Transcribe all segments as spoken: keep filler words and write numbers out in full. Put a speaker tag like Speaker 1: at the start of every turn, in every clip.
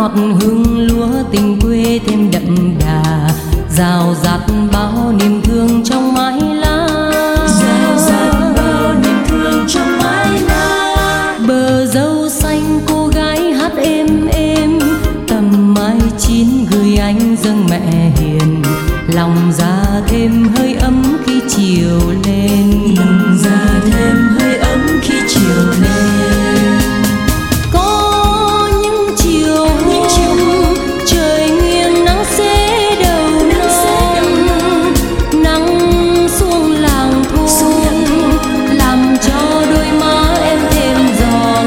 Speaker 1: ngọt hương lúa tình quê thêm đậm đà, rào rạt bao niềm thương trong mái lá,
Speaker 2: rào rạt bao niềm thương trong mái lá.
Speaker 1: Bờ dâu xanh cô gái hát êm êm, tầm mai chín gửi anh dâng mẹ hiền, lòng ra thêm hơi ấm khi chiều lên,
Speaker 2: lòng ra thêm hơi ấm khi chiều lên.
Speaker 1: Có những chiều
Speaker 2: những chiều
Speaker 1: trời nghiêng nắng xế đầu non, nắng xuống làng thôn làm cho đôi má em thêm giòn,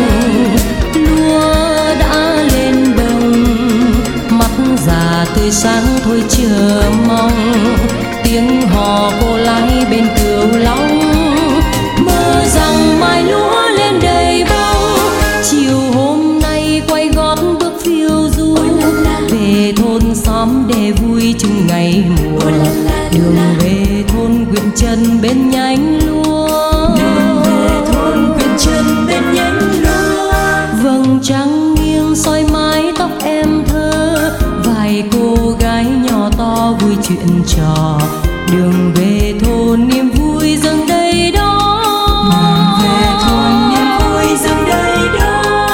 Speaker 1: lúa đã lên đồng mắt già tươi sáng thôi chờ mong, tiếng hò cô lái bên cửu long, mơ rằng mai lúa lên đầy bông. Chiều hôm nay quay gót bước phiêu du về thôn xóm để vui chung ngày mùa, đường về thôn Quyện Trần bên nhánh lúa,
Speaker 2: đường về thôn Quyện Trần bên nhánh lúa.
Speaker 1: vầng trăng nghiêng soi mái tóc em thơ, vài cô gái nhỏ to vui chuyện trò, đường về thôn niềm vui dâng đầy đó,
Speaker 2: đường về thôn niềm vui dâng đầy đó.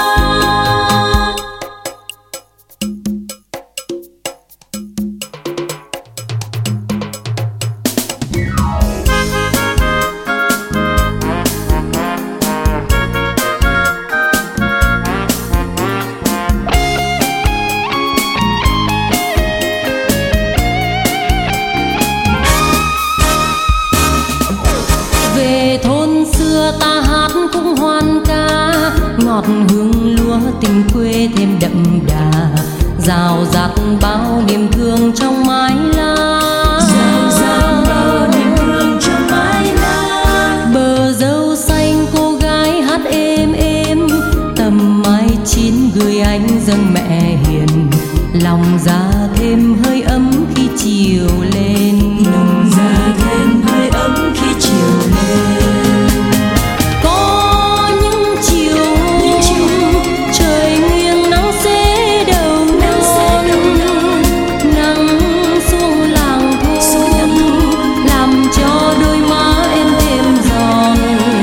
Speaker 1: Về thôn xưa ta hát cũng hoan ca, ngọt hương lúa tình quê thêm đậm đà, rào rạt bao niềm thương trong mái lá,
Speaker 2: rào rạt bao niềm thương trong mái lá.
Speaker 1: Bờ dâu xanh cô gái hát êm êm, tầm mai chín gửi anh dâng mẹ hiền, lòng ra thêm hơi ấm khi chiều lên,
Speaker 2: lòng ra thêm hơi ấm khi chiều lên.
Speaker 1: Có những chiều
Speaker 2: những chiều
Speaker 1: trời nghiêng nắng xế đầu non, nắng xuống làng thôn làm cho đôi má em thêm giòn,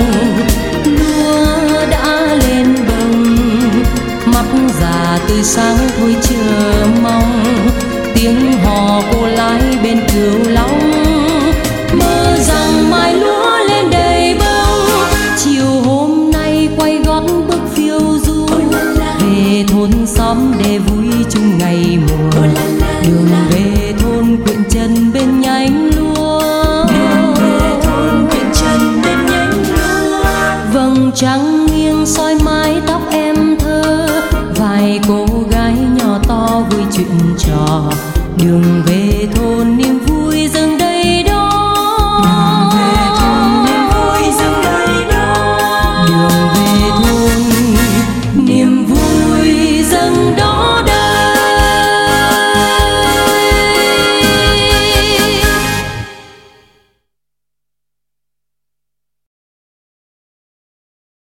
Speaker 1: lúa đã lên bồng mắt già tươi sáng thôi chờ mong, tiếng hò cô lái bên cửu long, mơ rằng mai lúa lên đầy bông. Chiều hôm nay quay gót bước phiêu du về thôn xóm để vui chung ngày mùa, đường về thôn Quyện Trần bên nhánh lúa,
Speaker 2: đường về thôn Quyện Trần bên nhánh lúa.
Speaker 1: vầng trăng nghiêng soi mái tóc em thơ, vài cô gái nhỏ to vui chuyện trò, đường về thôn niềm vui